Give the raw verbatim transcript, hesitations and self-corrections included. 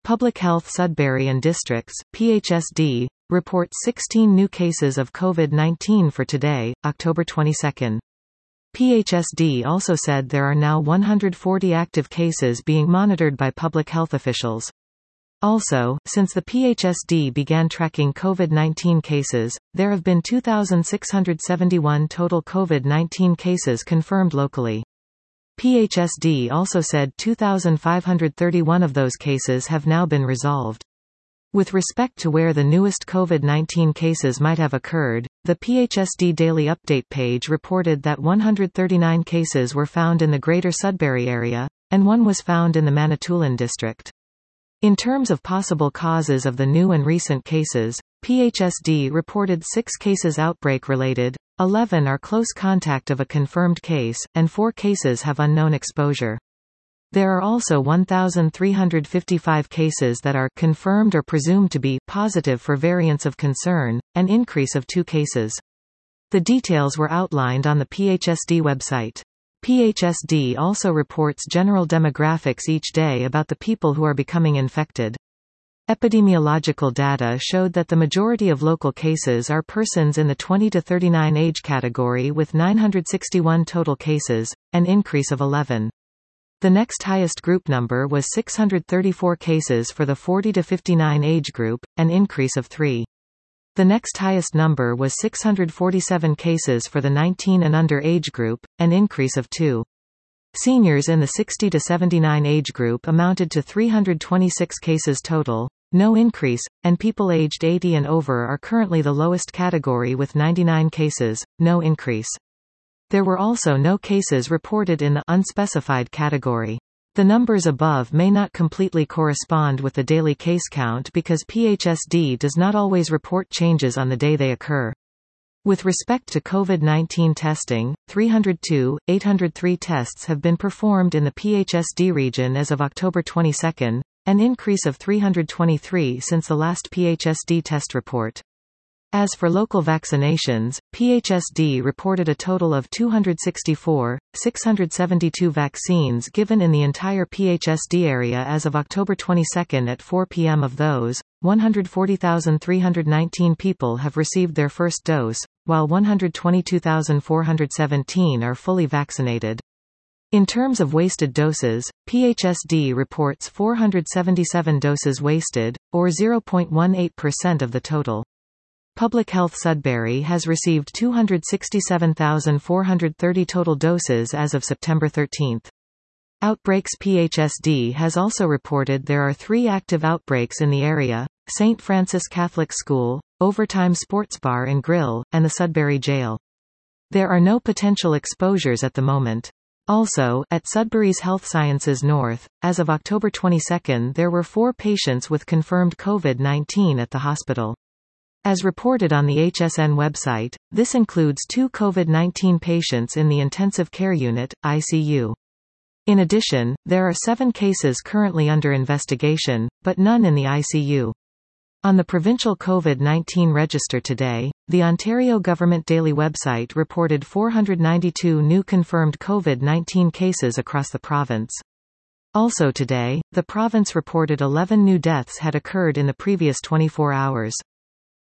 Public Health Sudbury and Districts, P H S D, reports sixteen new cases of COVID nineteen for today, October twenty-second. P H S D also said there are now one hundred forty active cases being monitored by public health officials. Also, since the P H S D began tracking COVID nineteen cases, there have been two thousand six hundred seventy-one total COVID nineteen cases confirmed locally. P H S D also said two thousand five hundred thirty-one of those cases have now been resolved. With respect to where the newest COVID nineteen cases might have occurred, the P H S D Daily Update page reported that one hundred thirty-nine cases were found in the Greater Sudbury area, and one was found in the Manitoulin district. In terms of possible causes of the new and recent cases, P H S D reported six cases outbreak-related, eleven are close contact of a confirmed case, and four cases have unknown exposure. There are also one thousand three hundred fifty-five cases that are confirmed or presumed to be positive for variants of concern, an increase of two cases. The details were outlined on the P H S D website. P H S D also reports general demographics each day about the people who are becoming infected. Epidemiological data showed that the majority of local cases are persons in the twenty to thirty-nine age category with nine hundred sixty-one total cases, an increase of eleven. The next highest group number was six hundred thirty-four cases for the forty to fifty-nine age group, an increase of three. The next highest number was six hundred forty-seven cases for the nineteen and under age group, an increase of two. Seniors in the sixty to seventy-nine age group amounted to three hundred twenty-six cases total, no increase, and people aged eighty and over are currently the lowest category with ninety-nine cases, no increase. There were also no cases reported in the unspecified category. The numbers above may not completely correspond with the daily case count because P H S D does not always report changes on the day they occur. With respect to COVID nineteen testing, three hundred two, eight hundred three tests have been performed in the P H S D region as of October twenty-second, an increase of three hundred twenty-three since the last P H S D test report. As for local vaccinations, P H S D reported a total of two hundred sixty-four, six hundred seventy-two vaccines given in the entire P H S D area as of October twenty-second at four p m Of those, one hundred forty thousand three hundred nineteen people have received their first dose, while one hundred twenty-two thousand four hundred seventeen are fully vaccinated. In terms of wasted doses, P H S D reports four hundred seventy-seven doses wasted, or zero point one eight percent of the total. Public Health Sudbury has received two hundred sixty-seven thousand four hundred thirty total doses as of September thirteenth. Outbreaks P H S D has also reported there are three active outbreaks in the area: Saint Francis Catholic School, Overtime Sports Bar and Grill, and the Sudbury Jail. There are no potential exposures at the moment. Also, at Sudbury's Health Sciences North, as of October twenty-second there were four patients with confirmed COVID nineteen at the hospital. As reported on the H S N website, this includes two COVID nineteen patients in the intensive care unit, I C U. In addition, there are seven cases currently under investigation, but none in the I C U. On the provincial COVID nineteen register today, the Ontario Government Daily website reported four hundred ninety-two new confirmed COVID nineteen cases across the province. Also today, the province reported eleven new deaths had occurred in the previous twenty-four hours.